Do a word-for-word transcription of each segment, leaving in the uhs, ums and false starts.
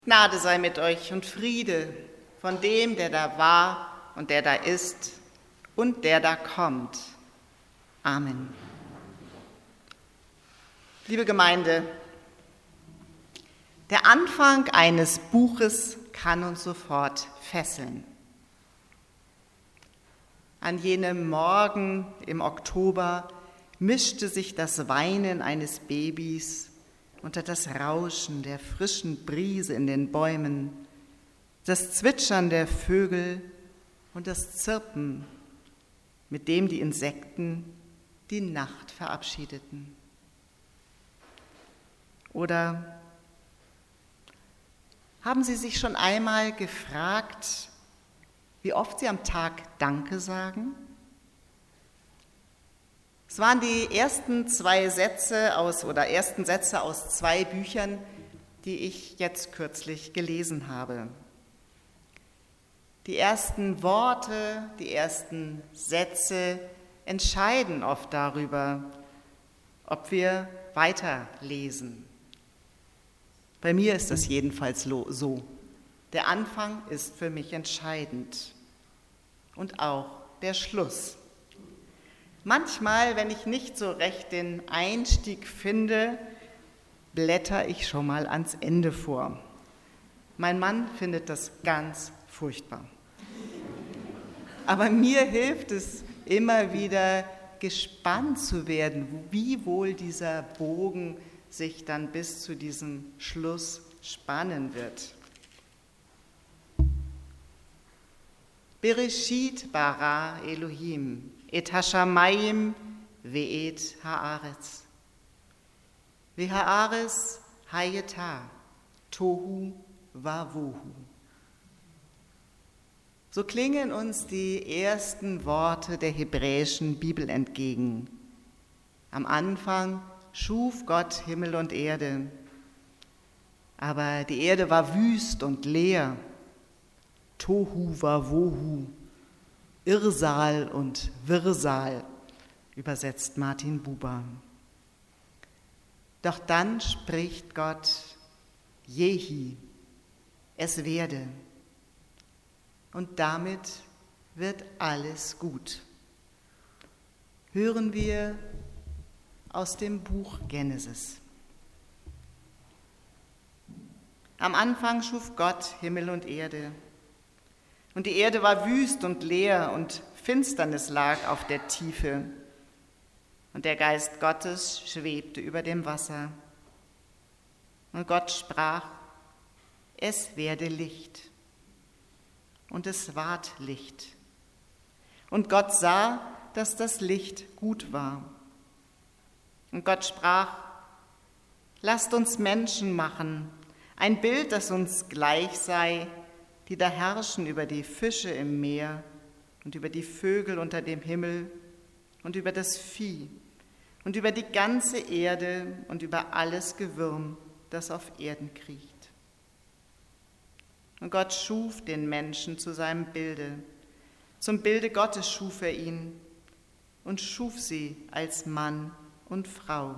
Gnade sei mit euch und Friede von dem, der da war und der da ist und der da kommt. Amen. Liebe Gemeinde, der Anfang eines Buches kann uns sofort fesseln. An jenem Morgen im Oktober mischte sich das Weinen eines Babys unter das Rauschen der frischen Brise in den Bäumen, das Zwitschern der Vögel und das Zirpen, mit dem die Insekten die Nacht verabschiedeten. Oder haben Sie sich schon einmal gefragt, wie oft Sie am Tag Danke sagen? Es waren die ersten zwei Sätze aus oder ersten Sätze aus zwei Büchern, die ich jetzt kürzlich gelesen habe. Die ersten Worte, die ersten Sätze entscheiden oft darüber, ob wir weiterlesen. Bei mir ist das jedenfalls so. Der Anfang ist für mich entscheidend und auch der Schluss. Manchmal, wenn ich nicht so recht den Einstieg finde, blätter ich schon mal ans Ende vor. Mein Mann findet das ganz furchtbar. Aber mir hilft es immer wieder, gespannt zu werden, wie wohl dieser Bogen sich dann bis zu diesem Schluss spannen wird. Bereshit bara Elohim et hashamayim ve'et haaretz. Ve'haaretz hayeta tohu vavohu. So klingen uns die ersten Worte der hebräischen Bibel entgegen. Am Anfang schuf Gott Himmel und Erde, aber die Erde war wüst und leer. Tohu vavohu, Irrsal und Wirrsal, übersetzt Martin Buber. Doch dann spricht Gott, Jehi, es werde. Und damit wird alles gut. Hören wir aus dem Buch Genesis. Am Anfang schuf Gott Himmel und Erde. Und die Erde war wüst und leer und Finsternis lag auf der Tiefe. Und der Geist Gottes schwebte über dem Wasser. Und Gott sprach, es werde Licht. Und es ward Licht. Und Gott sah, dass das Licht gut war. Und Gott sprach, lasst uns Menschen machen, ein Bild, das uns gleich sei, die da herrschen über die Fische im Meer und über die Vögel unter dem Himmel und über das Vieh und über die ganze Erde und über alles Gewürm, das auf Erden kriecht. Und Gott schuf den Menschen zu seinem Bilde. Zum Bilde Gottes schuf er ihn und schuf sie als Mann und Frau.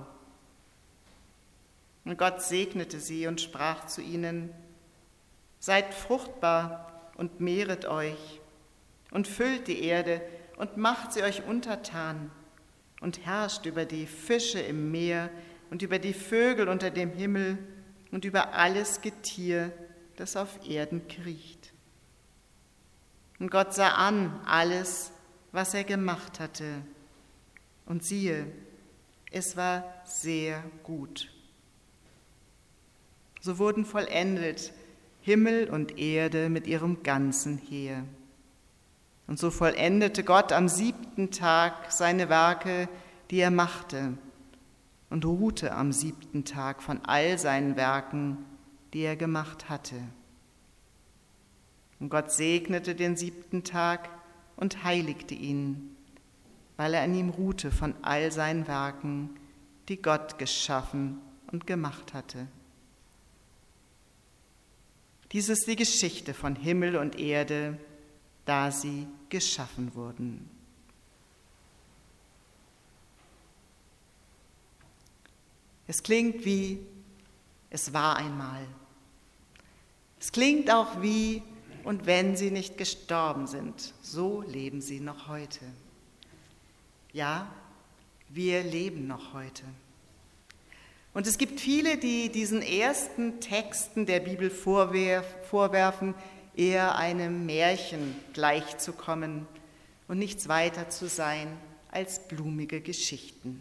Und Gott segnete sie und sprach zu ihnen, seid fruchtbar und mehret euch und füllt die Erde und macht sie euch untertan und herrscht über die Fische im Meer und über die Vögel unter dem Himmel und über alles Getier, das auf Erden kriecht. Und Gott sah an alles, was er gemacht hatte. Und siehe, es war sehr gut. So wurden vollendet Himmel und Erde mit ihrem ganzen Heer. Und so vollendete Gott am siebten Tag seine Werke, die er machte, und ruhte am siebten Tag von all seinen Werken, die er gemacht hatte. Und Gott segnete den siebten Tag und heiligte ihn, weil er an ihm ruhte von all seinen Werken, die Gott geschaffen und gemacht hatte. Dies ist die Geschichte von Himmel und Erde, da sie geschaffen wurden. Es klingt wie, es war einmal. Es klingt auch wie, und wenn sie nicht gestorben sind, so leben sie noch heute. Ja, wir leben noch heute. Und es gibt viele, die diesen ersten Texten der Bibel vorwerfen, eher einem Märchen gleichzukommen und nichts weiter zu sein als blumige Geschichten.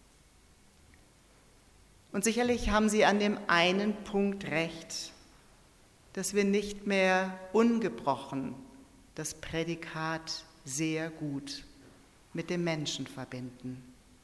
Und sicherlich haben sie an dem einen Punkt recht, dass wir nicht mehr ungebrochen das Prädikat sehr gut mit dem Menschen verbinden.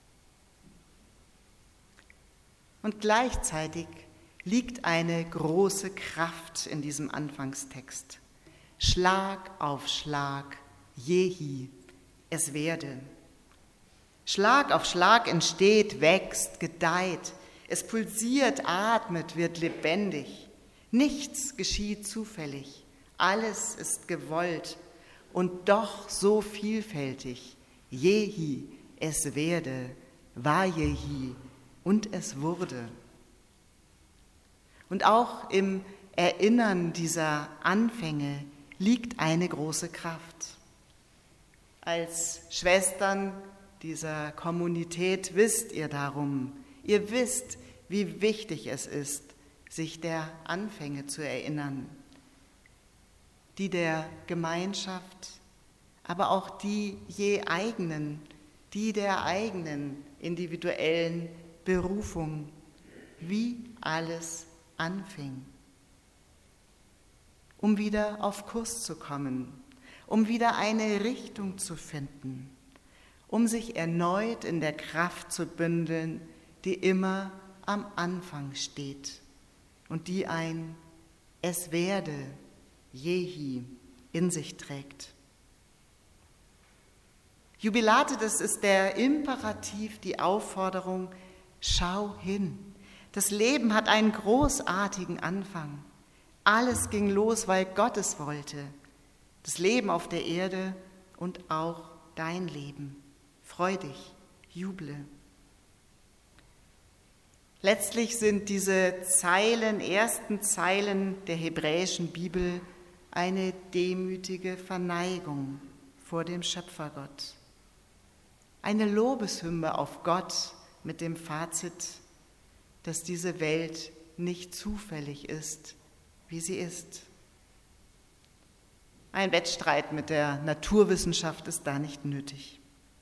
Und gleichzeitig liegt eine große Kraft in diesem Anfangstext. Schlag auf Schlag, Jehi, es werde. Schlag auf Schlag entsteht, wächst, gedeiht, es pulsiert, atmet, wird lebendig. Nichts geschieht zufällig, alles ist gewollt und doch so vielfältig. Jehi, es werde, Vajehi, und es wurde. Und auch im Erinnern dieser Anfänge liegt eine große Kraft. Als Schwestern dieser Kommunität wisst ihr darum, ihr wisst, wie wichtig es ist, sich der Anfänge zu erinnern, die der Gemeinschaft, aber auch die je eigenen, die der eigenen individuellen Berufung, wie alles anfing. Um wieder auf Kurs zu kommen, um wieder eine Richtung zu finden, um sich erneut in der Kraft zu bündeln, die immer am Anfang steht und die ein Es werde, Jehi, in sich trägt. Jubilate, das ist der Imperativ, die Aufforderung, schau hin. Das Leben hat einen großartigen Anfang. Alles ging los, weil Gott es wollte. Das Leben auf der Erde und auch dein Leben. Freu dich, juble. Letztlich sind diese Zeilen, ersten Zeilen der hebräischen Bibel eine demütige Verneigung vor dem Schöpfergott. Eine Lobeshymne auf Gott mit dem Fazit, dass diese Welt nicht zufällig ist, wie sie ist. Ein Wettstreit mit der Naturwissenschaft ist da nicht nötig.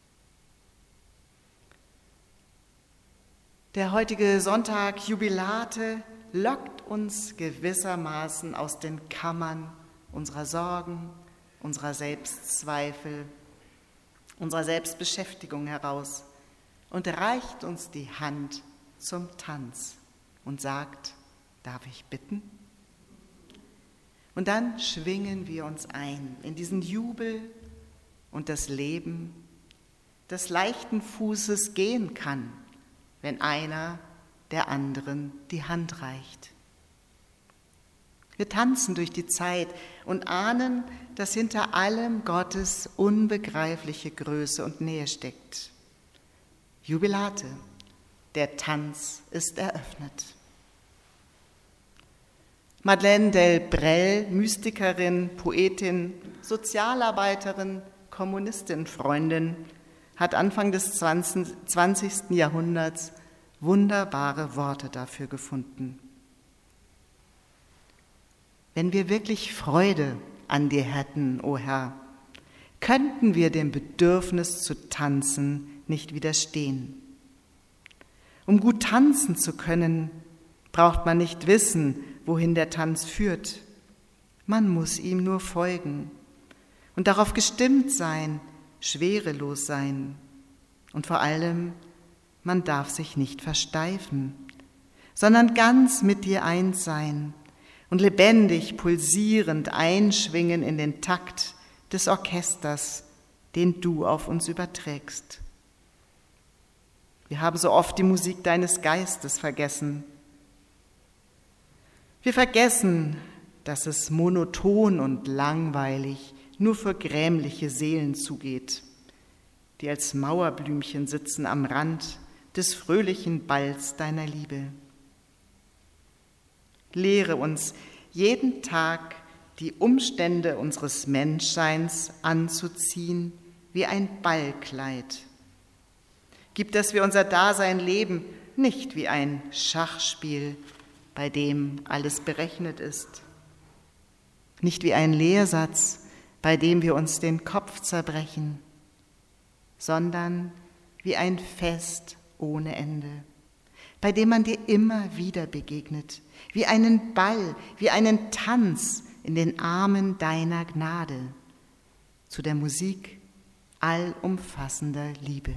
Der heutige Sonntag Jubilate lockt uns gewissermaßen aus den Kammern unserer Sorgen, unserer Selbstzweifel, unserer Selbstbeschäftigung heraus und reicht uns die Hand zum Tanz und sagt, darf ich bitten? Und dann schwingen wir uns ein in diesen Jubel und das Leben, das leichten Fußes gehen kann, wenn einer der anderen die Hand reicht. Wir tanzen durch die Zeit und ahnen, dass hinter allem Gottes unbegreifliche Größe und Nähe steckt. Jubilate, der Tanz ist eröffnet. Madeleine Delbrel, Mystikerin, Poetin, Sozialarbeiterin, Kommunistin, Freundin, hat Anfang des zwanzigsten Jahrhunderts wunderbare Worte dafür gefunden. Wenn wir wirklich Freude an dir hätten, o Herr, könnten wir dem Bedürfnis zu tanzen nicht widerstehen. Um gut tanzen zu können, braucht man nicht wissen, wohin der Tanz führt. Man muss ihm nur folgen und darauf gestimmt sein, schwerelos sein. Und vor allem, man darf sich nicht versteifen, sondern ganz mit dir eins sein und lebendig, pulsierend einschwingen in den Takt des Orchesters, den du auf uns überträgst. Wir haben so oft die Musik deines Geistes vergessen. Wir vergessen, dass es monoton und langweilig nur für grämliche Seelen zugeht, die als Mauerblümchen sitzen am Rand des fröhlichen Balls deiner Liebe. Lehre uns, jeden Tag die Umstände unseres Menschseins anzuziehen wie ein Ballkleid. Gib, dass wir unser Dasein leben, nicht wie ein Schachspiel, bei dem alles berechnet ist. Nicht wie ein Lehrsatz, bei dem wir uns den Kopf zerbrechen, sondern wie ein Fest ohne Ende, bei dem man dir immer wieder begegnet, wie einen Ball, wie einen Tanz in den Armen deiner Gnade, zu der Musik allumfassender Liebe.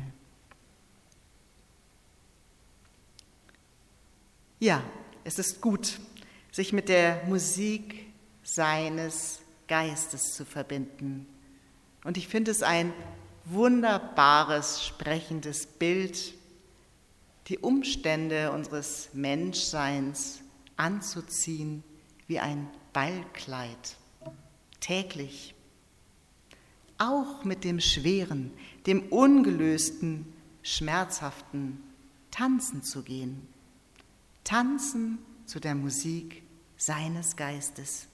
Ja, es ist gut, sich mit der Musik seines Geistes zu verbinden. Und ich finde es ein wunderbares, sprechendes Bild, die Umstände unseres Menschseins anzuziehen wie ein Ballkleid, täglich. Auch mit dem Schweren, dem Ungelösten, Schmerzhaften tanzen zu gehen. Tanzen zu der Musik seines Geistes.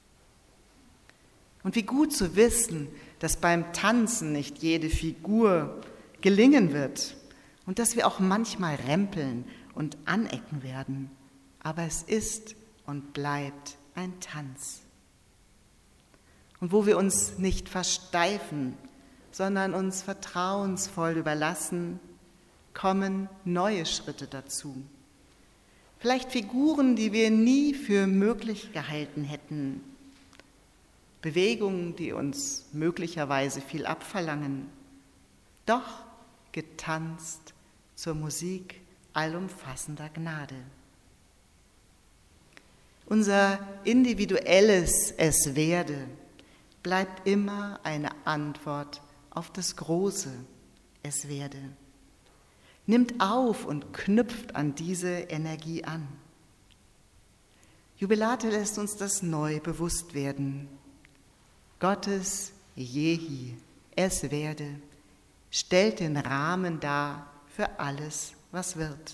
Und wie gut zu wissen, dass beim Tanzen nicht jede Figur gelingen wird und dass wir auch manchmal rempeln und anecken werden. Aber es ist und bleibt ein Tanz. Und wo wir uns nicht versteifen, sondern uns vertrauensvoll überlassen, kommen neue Schritte dazu. Vielleicht Figuren, die wir nie für möglich gehalten hätten. Bewegungen, die uns möglicherweise viel abverlangen. Doch getanzt zur Musik allumfassender Gnade. Unser individuelles Es werde bleibt immer eine Antwort auf das große Es werde. Nimmt auf und knüpft an diese Energie an. Jubilate lässt uns das neu bewusst werden. Gottes Jehi, es werde, stellt den Rahmen dar für alles, was wird.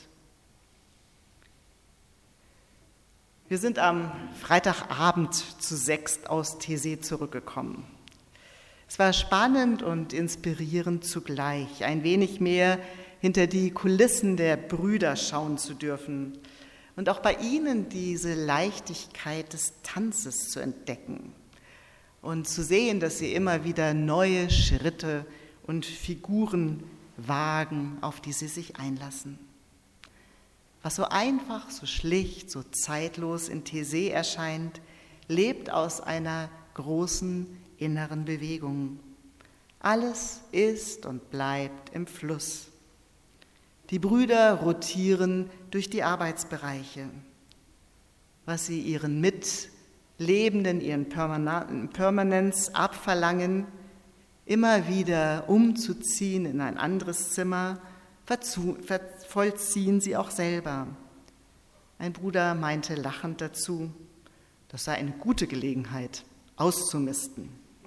Wir sind am Freitagabend zu sechst aus Taizé zurückgekommen. Es war spannend und inspirierend zugleich, ein wenig mehr hinter die Kulissen der Brüder schauen zu dürfen und auch bei ihnen diese Leichtigkeit des Tanzes zu entdecken und zu sehen, dass sie immer wieder neue Schritte und Figuren wagen, auf die sie sich einlassen. Was so einfach, so schlicht, so zeitlos in Taizé erscheint, lebt aus einer großen inneren Bewegung. Alles ist und bleibt im Fluss. Die Brüder rotieren durch die Arbeitsbereiche. Was sie ihren Mitlebenden, ihren Permanents abverlangen, immer wieder umzuziehen in ein anderes Zimmer, vollziehen sie auch selber. Ein Bruder meinte lachend dazu, das sei eine gute Gelegenheit, auszumisten.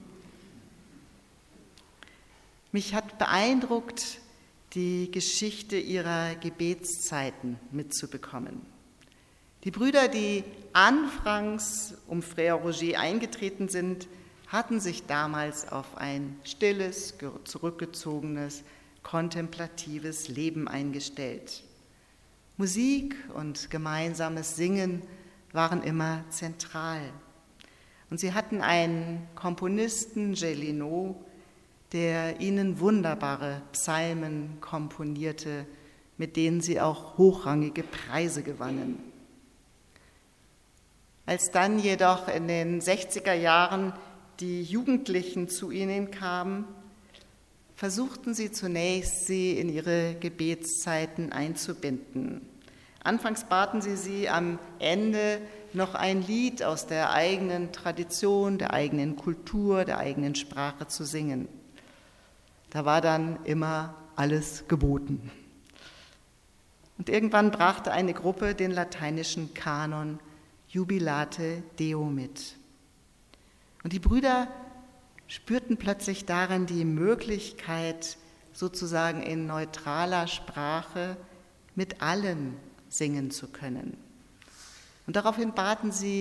Mich hat beeindruckt, die Geschichte ihrer Gebetszeiten mitzubekommen. Die Brüder, die anfangs um Frère Roger eingetreten sind, hatten sich damals auf ein stilles, zurückgezogenes, kontemplatives Leben eingestellt. Musik und gemeinsames Singen waren immer zentral. Und sie hatten einen Komponisten, Gélineau, der ihnen wunderbare Psalmen komponierte, mit denen sie auch hochrangige Preise gewannen. Als dann jedoch in den sechziger Jahren die Jugendlichen zu ihnen kamen, versuchten sie zunächst, sie in ihre Gebetszeiten einzubinden. Anfangs baten sie sie, am Ende noch ein Lied aus der eigenen Tradition, der eigenen Kultur, der eigenen Sprache zu singen. Da war dann immer alles geboten. Und irgendwann brachte eine Gruppe den lateinischen Kanon Jubilate Deo mit. Und die Brüder spürten plötzlich darin die Möglichkeit, sozusagen in neutraler Sprache mit allen singen zu können. Und daraufhin baten sie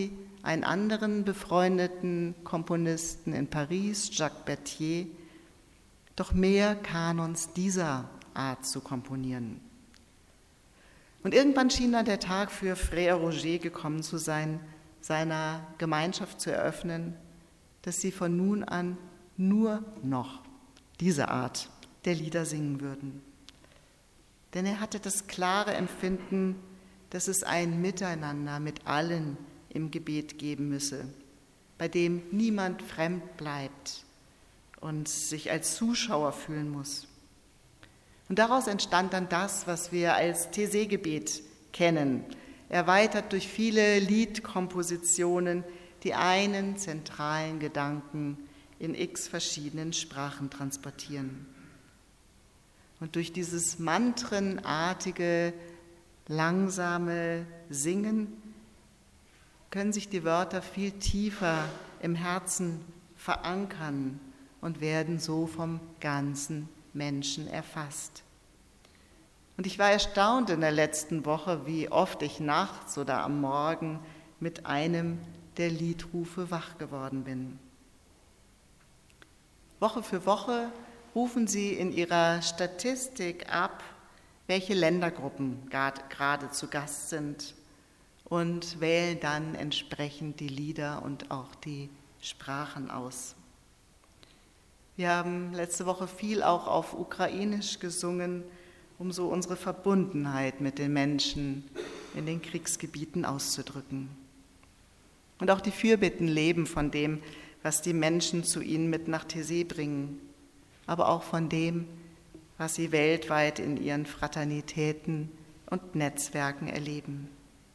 einen anderen befreundeten Komponisten in Paris, Jacques Berthier, doch mehr Kanons dieser Art zu komponieren. Und irgendwann schien dann der Tag für Frère Roger gekommen zu sein, seiner Gemeinschaft zu eröffnen, dass sie von nun an nur noch diese Art der Lieder singen würden. Denn er hatte das klare Empfinden, dass es ein Miteinander mit allen im Gebet geben müsse, bei dem niemand fremd bleibt und sich als Zuschauer fühlen muss. Und daraus entstand dann das, was wir als Taizé-Gebet kennen, erweitert durch viele Liedkompositionen, die einen zentralen Gedanken in x verschiedenen Sprachen transportieren. Und durch dieses mantrenartige, langsame Singen können sich die Wörter viel tiefer im Herzen verankern und werden so vom ganzen Menschen erfasst. Und ich war erstaunt in der letzten Woche, wie oft ich nachts oder am Morgen mit einem der Liedrufe wach geworden bin. Woche für Woche rufen sie in ihrer Statistik ab, welche Ländergruppen gerade zu Gast sind und wählen dann entsprechend die Lieder und auch die Sprachen aus. Wir haben letzte Woche viel auch auf Ukrainisch gesungen, um so unsere Verbundenheit mit den Menschen in den Kriegsgebieten auszudrücken. Und auch die Fürbitten leben von dem, was die Menschen zu ihnen mit nach Taizé bringen, aber auch von dem, was sie weltweit in ihren Fraternitäten und Netzwerken erleben.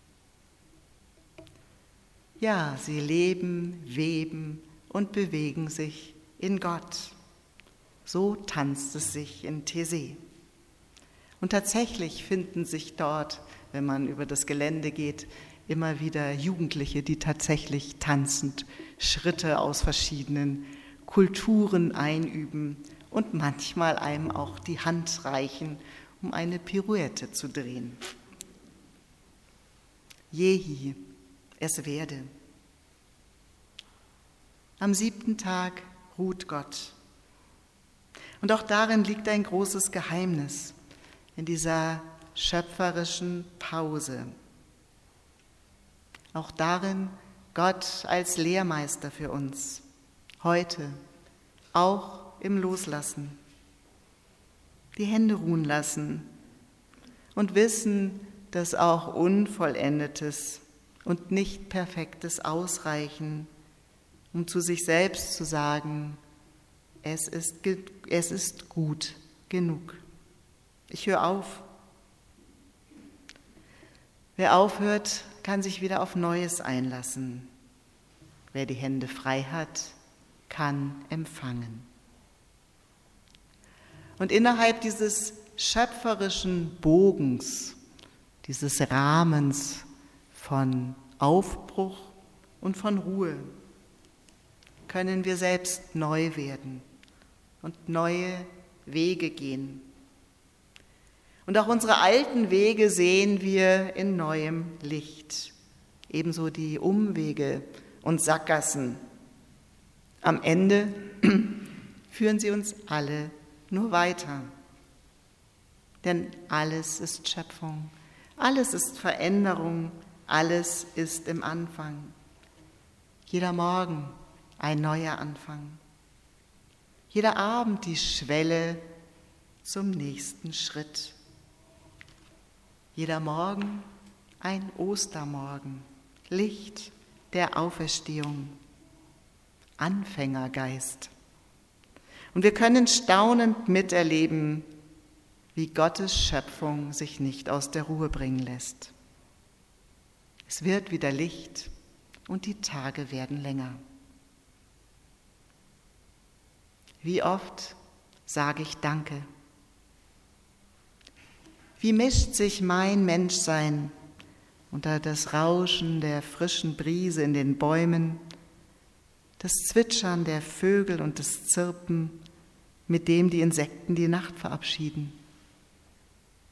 Ja, sie leben, weben und bewegen sich in Gott. So tanzt es sich in Taizé. Und tatsächlich finden sich dort, wenn man über das Gelände geht, immer wieder Jugendliche, die tatsächlich tanzend Schritte aus verschiedenen Kulturen einüben und manchmal einem auch die Hand reichen, um eine Pirouette zu drehen. Jehi, es werde. Am siebten Tag ruht Gott. Und auch darin liegt ein großes Geheimnis, in dieser schöpferischen Pause. Auch darin Gott als Lehrmeister für uns, heute, auch im Loslassen. Die Hände ruhen lassen und wissen, dass auch Unvollendetes und nicht Perfektes ausreichen, um zu sich selbst zu sagen, es ist, es ist gut genug. Ich höre auf. Wer aufhört, kann sich wieder auf Neues einlassen. Wer die Hände frei hat, kann empfangen. Und innerhalb dieses schöpferischen Bogens, dieses Rahmens von Aufbruch und von Ruhe, können wir selbst neu werden und neue Wege gehen. Und auch unsere alten Wege sehen wir in neuem Licht, ebenso die Umwege und Sackgassen. Am Ende führen sie uns alle nur weiter. Denn alles ist Schöpfung, alles ist Veränderung, alles ist im Anfang. Jeder Morgen ein neuer Anfang. Jeder Abend die Schwelle zum nächsten Schritt. Jeder Morgen ein Ostermorgen, Licht der Auferstehung, Anfängergeist. Und wir können staunend miterleben, wie Gottes Schöpfung sich nicht aus der Ruhe bringen lässt. Es wird wieder Licht und die Tage werden länger. Wie oft sage ich Danke? Wie mischt sich mein Menschsein unter das Rauschen der frischen Brise in den Bäumen, das Zwitschern der Vögel und das Zirpen, mit dem die Insekten die Nacht verabschieden.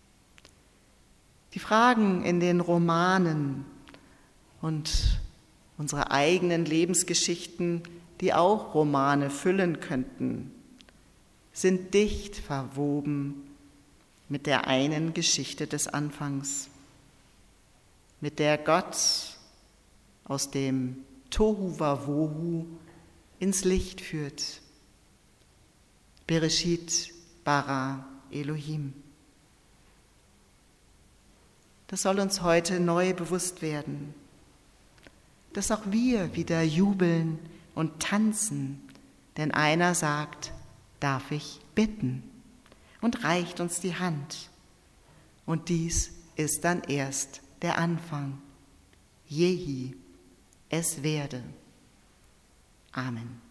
Die Fragen in den Romanen und unsere eigenen Lebensgeschichten, die auch Romane füllen könnten, sind dicht verwoben mit der einen Geschichte des Anfangs, mit der Gott aus dem Tohu Wabohu ins Licht führt. Bereshit bara Elohim. Das soll uns heute neu bewusst werden, dass auch wir wieder jubeln und tanzen, denn einer sagt, darf ich bitten, und reicht uns die Hand. Und dies ist dann erst der Anfang. Jehi, es werde. Amen.